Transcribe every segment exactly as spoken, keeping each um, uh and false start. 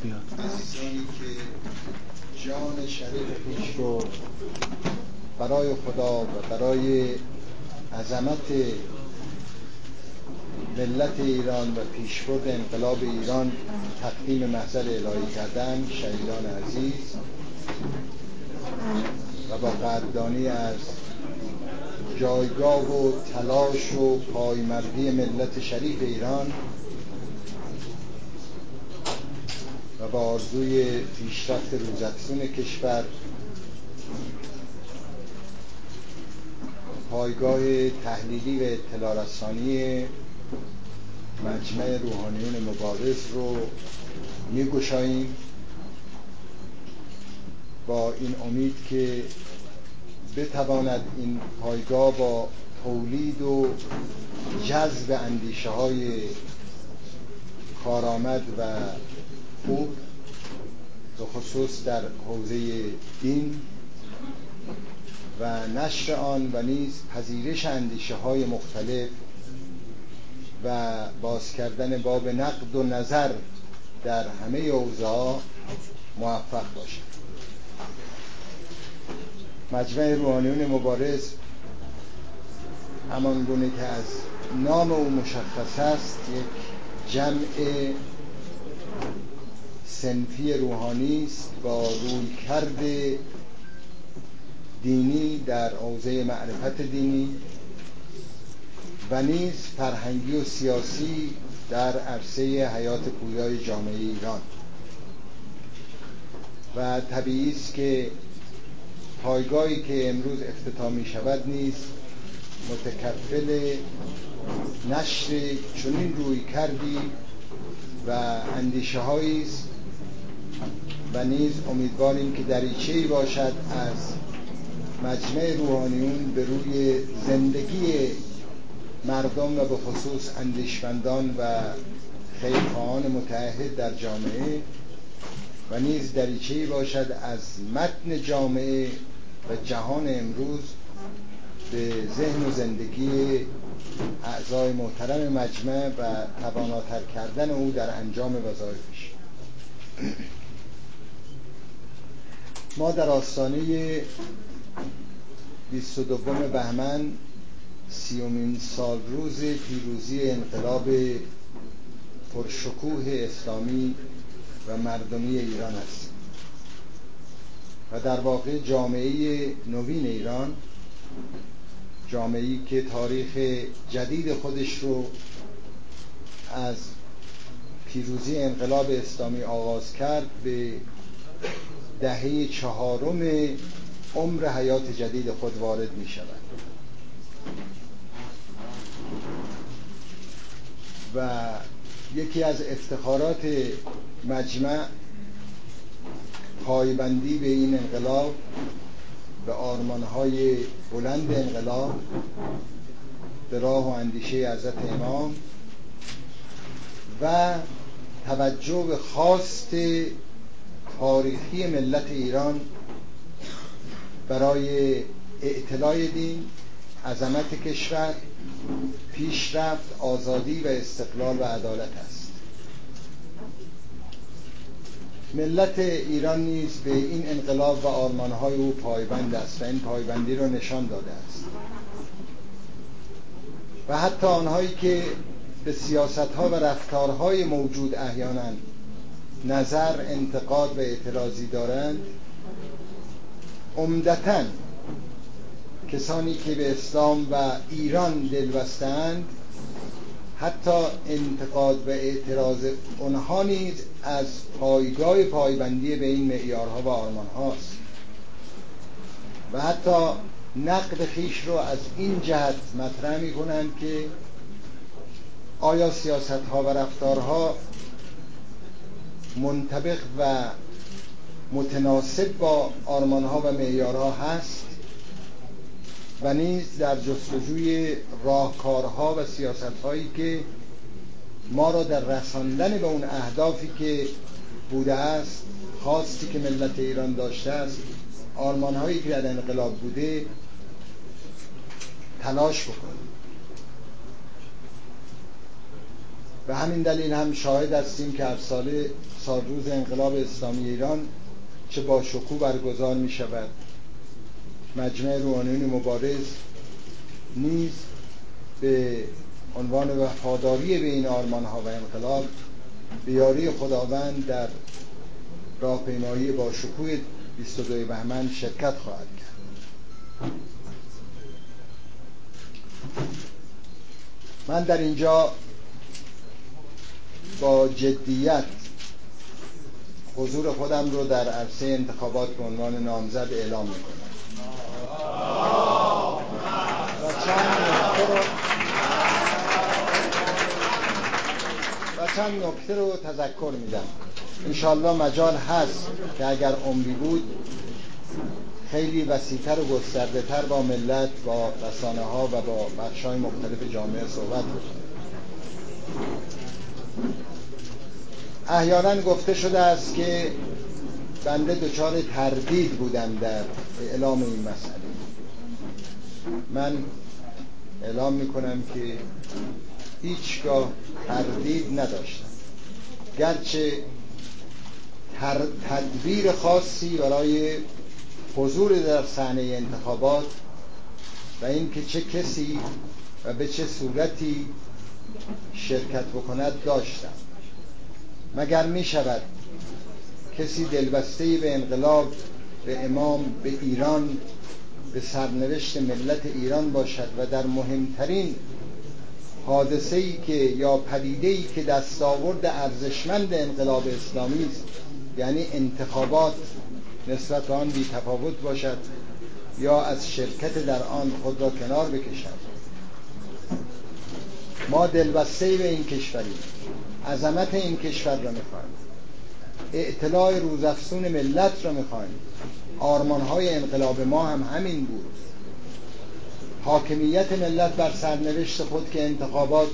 عزیزانی که جان شریف خویش رو برای خدا و برای عظمت ملت ایران و پیشبرد انقلاب ایران تقدیم محضر الهی کردن، شهیدان عزیز، و با قدردانی از جایگاه و تلاش و پایمردی ملت شریف ایران و با آرزوی پیشرفت روزافزون کشور، پایگاه تحلیلی و اطلاع رسانی مجمع روحانیون مبارز رو می‌گشاییم با این امید که بتواند این پایگاه با تولید و جذب اندیشه های کارآمد و خوب به خصوص در حوزه دین و نشر آن و نیز پذیرش اندیشه های مختلف و باز کردن باب نقد و نظر در همه اوضاع موفق باشد. مجمع روحانیون مبارز همان گونه که از نام او مشخص است، یک جمع صنفی روحانی است با رویکرد دینی در حوزه معرفت دینی و نیز فرهنگی و سیاسی در عرصه حیات پویای جامعه ایران. و طبیعی است که پایگاهی که امروز افتتاح می شود نیز متکفل نشر چنین روی کردی و اندیشه هایی است و نیز امیدواریم که دریچه‌ای باشد از مجمع روحانیون به روی زندگی مردم و به خصوص اندیشمندان و خیرخواهان متعهد در جامعه و نیز دریچه‌ای باشد از متن جامعه و جهان امروز به ذهن و زندگی اعضای محترم مجمع و تواناتر کردن او در انجام وظایفش. ما در آستانه بیست و دوم بهمن، سیومین سال روز پیروزی انقلاب پرشکوه اسلامی و مردمی ایران هستیم و در واقع جامعه نوین ایران، جامعه‌ای که تاریخ جدید خودش رو از پیروزی انقلاب اسلامی آغاز کرد، به دهه چهارم عمر حیات جدید خود وارد می شود و یکی از افتخارات مجمع پایبندی به این انقلاب، به آرمان‌های بلند انقلاب، به راه و اندیشه حضرت امام و توجه به خواست تاریخی ملت ایران برای اعتلاء دین، عظمت کشور، پیشرفت، آزادی و استقلال و عدالت است. ملت ایران نیز به این انقلاب و آرمان‌های او پایبند است و این پایبندی را نشان داده است و حتی آنهایی که به سیاست‌ها و رفتارهای موجود احیانا نظر، انتقاد و اعتراضی دارند، عمدتاً کسانی که به اسلام و ایران دلبسته‌اند، حتی انتقاد و اعتراض آنها نیز از پایگاه پایبندی به این معیارها و آرمان‌هاست و حتی نقد خویش رو از این جهت مطرح می‌کنند که آیا سیاست‌ها و رفتارها منطبق و متناسب با آرمان‌ها و معیارها هست و نیز در جستجوی راهکارها و سیاست‌هایی که ما را در رساندن به اون اهدافی که بوده است، خواستی که ملت ایران داشته است، آرمان‌هایی که در انقلاب بوده، تلاش بکنیم. به همین دلیل هم شاهد هستیم که هر ساله سالروز انقلاب اسلامی ایران چه با شکوه برگزار می شود. مجمع روحانیون مبارز نیز به عنوان وفاداری به این آرمان‌ها و انقلاب به یاری خداوند در راهپیمایی با شکوه بیست و دو بهمن شرکت خواهد کرد. من در اینجا با جدیت حضور خودم رو در عرصه انتخابات به عنوان نامزد اعلام می‌کنم و چند نکته رو و چند نکته رو تذکر میدم. انشالله مجال هست که اگر عمری بود خیلی وسیع‌تر و گسترده‌تر با ملت، با رسانه‌ها و با بخش‌های مختلف جامعه صحبت بکنیم. احیانا گفته شده است که بنده دچار تردید بودم در اعلام این مسئله. من اعلام میکنم که هیچگاه تردید نداشتم، گرچه تدبیر خاصی برای حضور در صحنه انتخابات و اینکه چه کسی و به چه صورتی شرکت بکند داشتم. مگر می شود کسی دلبسته به انقلاب، به امام، به ایران، به سرنوشت ملت ایران باشد و در مهمترین حادثه‌ای که یا پدیده‌ای که دستاورد ارزشمند انقلاب اسلامی است، یعنی انتخابات، نسبت به آن بی تفاوت باشد یا از شرکت در آن خود را کنار بکشد؟ ما دلبسته به این کشوریم، عظمت این کشور را می‌خواهیم، اطلاع روزافزون ملت را می‌خواهیم. آرمان‌های انقلاب ما هم همین بود، حاکمیت ملت بر سرنوشت خود، که انتخابات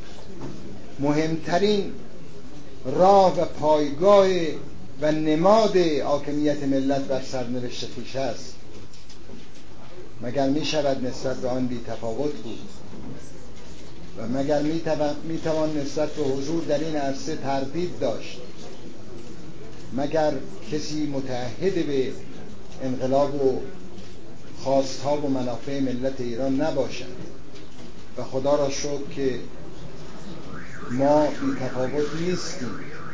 مهمترین راه و پایگاه و نماد حاکمیت ملت بر سرنوشت خویش است. مگر می شود نسبت به آن بی تفاوت بود؟ و مگر می توان نسبت به حضور در این عرصه تردید داشت؟ مگر کسی متعهد به انقلاب و خواستها و منافع ملت ایران نباشد؟ و خدا را شکر که ما بی تفاوت نیستیم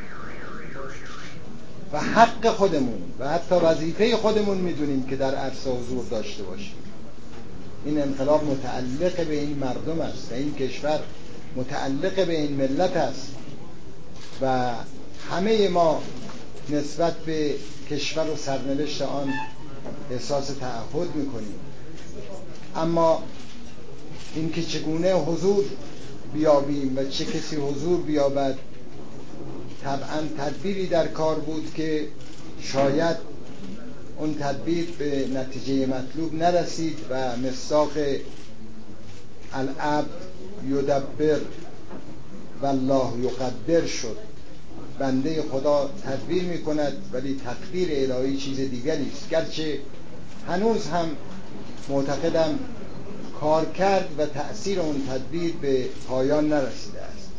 و حق خودمون و حتی وظیفه خودمون میدونیم که در عرصه حضور داشته باشیم. این انقلاب متعلق به این مردم است و این کشور متعلق به این ملت است و همه ما نسبت به کشور و سرنوشت آن احساس تعهد میکنیم. اما اینکه چگونه حضور بیابیم و چه کسی حضور بیابد، طبعا تدبیری در کار بود که شاید اون تدبیر به نتیجه مطلوب نرسید و مصداق العبد یدبر والله یقدر شد. بنده خدا تدبیر میکند ولی تقدیر الهی چیز دیگری است. گرچه هنوز هم معتقدم کار کرد و تأثیر اون تدبیر به پایان نرسیده است.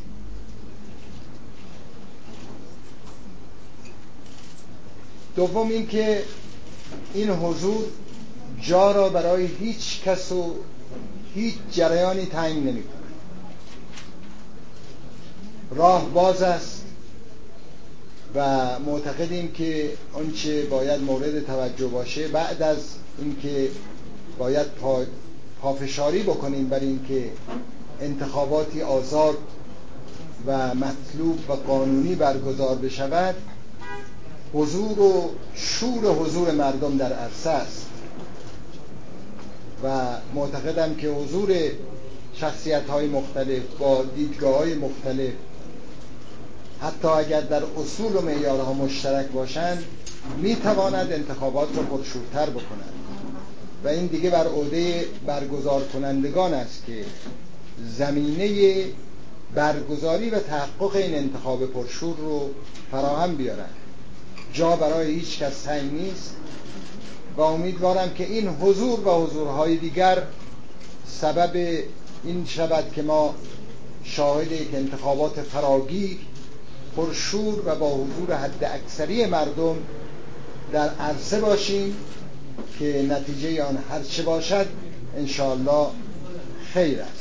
دوم این که این حضور جا را برای هیچ کس و هیچ جریانی تعیین نمی‌کند. راه باز است و معتقدیم که آنچه باید مورد توجه باشه، بعد از اینکه باید پا پافشاری بکنیم بر این که انتخاباتی آزاد و مطلوب و قانونی برگزار بشود، حضور و شور حضور مردم در عرصه است و معتقدم که حضور شخصیت‌های مختلف با دیدگاه‌های مختلف، حتی اگر در اصول و معیارها مشترک باشند، میتواند انتخابات را پرشورتر بکند و این دیگه بر عهده برگزار کنندگان است که زمینه برگزاری و تحقق این انتخاب پرشور رو فراهم بیارند. جا برای هیچ کس تعیین نیست و امیدوارم که این حضور و حضورهای دیگر سبب این شود که ما شاهد یک انتخابات فراگیر پرشور و با حضور حد اکثری مردم در عرصه باشیم که نتیجه آن هر چه باشد انشاءالله خیر است.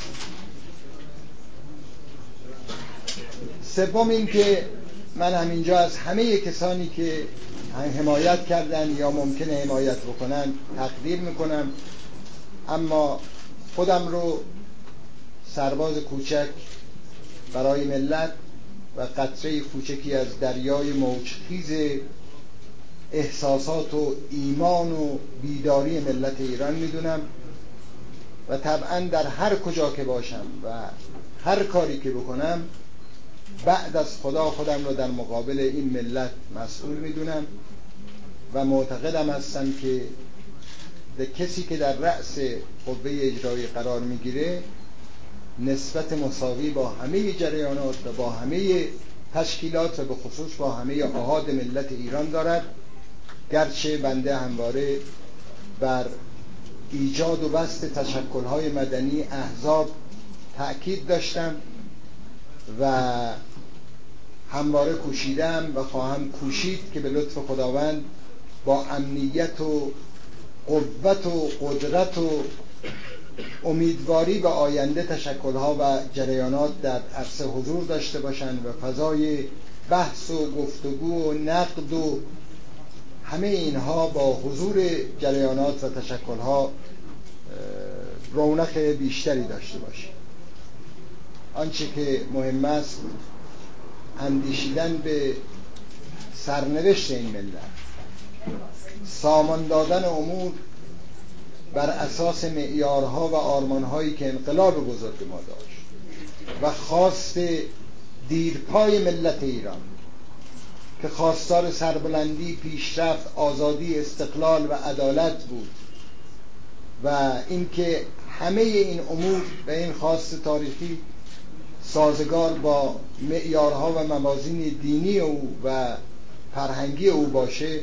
سوم این که من همینجا از همه کسانی که حمایت کردن یا ممکنه حمایت بکنن تقدیر میکنم، اما خودم رو سرباز کوچک برای ملت و قطره کوچکی از دریای موجخیز احساسات و ایمان و بیداری ملت ایران میدونم و طبعا در هر کجا که باشم و هر کاری که بکنم بعد از خدا خودم رو در مقابل این ملت مسئول میدونم و معتقدم هستم که کسی که در رأس قوه اجرایی قرار میگیره نسبت مساوی با همه جریانات و با همه تشکیلات و به خصوص با همه آحاد ملت ایران دارد، گرچه بنده همواره بر ایجاد و بسط تشکل‌های مدنی احزاب تأکید داشتم و همواره کوشیدم و خواهم کوشید که به لطف خداوند با امنیت و قوت و قدرت و امیدواری به آینده تشکل‌ها و جریانات در عرصه حضور داشته باشند و فضای بحث و گفتگو و نقد و همه اینها با حضور جریانات و تشکل‌ها رونق بیشتری داشته باشه. آنچه که مهم است اندیشیدن به سرنوشت این ملت، سامان دادن امور بر اساس معیارها و آرمانهایی که انقلاب بزرگ ما داشت و خواست دیرپای ملت ایران که خواستار سربلندی، پیشرفت، آزادی، استقلال و عدالت بود و اینکه همه این امور و این خواست تاریخی سازگار با معیارها و موازین دینی او و فرهنگی او باشه.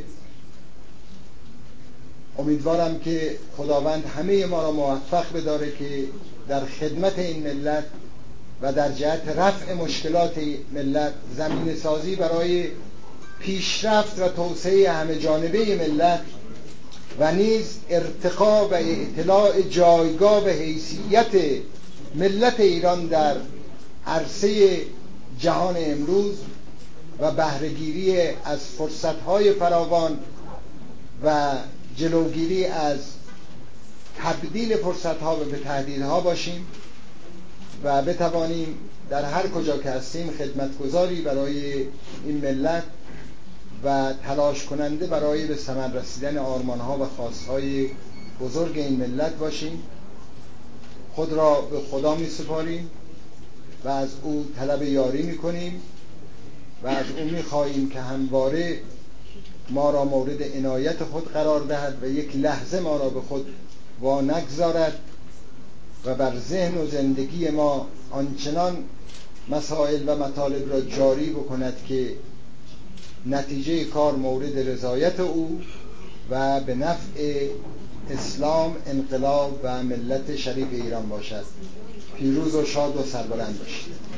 امیدوارم که خداوند همه ما را موفق بداره که در خدمت این ملت و در جهت رفع مشکلات ملت زمینه سازی برای پیشرفت و توسعه همه جانبه ملت و نیز ارتقا و اطلاع جایگاه و حیثیت ملت ایران در عرصه جهان امروز و بهره‌گیری از فرصت‌های فراوان و جلوگیری از تبدیل فرصت‌ها به تهدیدها باشیم و بتوانیم در هر کجا که هستیم خدمتگزاری برای این ملت و تلاش کننده برای به ثمر رسیدن آرمان‌ها و خواست‌های بزرگ این ملت باشیم. خود را به خدا می‌سپاریم و از او طلب یاری می‌کنیم و از او می‌خواهیم که همواره ما را مورد عنایت خود قرار دهد و یک لحظه ما را به خود وا نگذارد و بر ذهن و زندگی ما آنچنان مسائل و مطالب را جاری بکند که نتیجه کار مورد رضایت او و به نفع اسلام، انقلاب و ملت شریف ایران باشد. پیروز و شاد و سربلند باشید.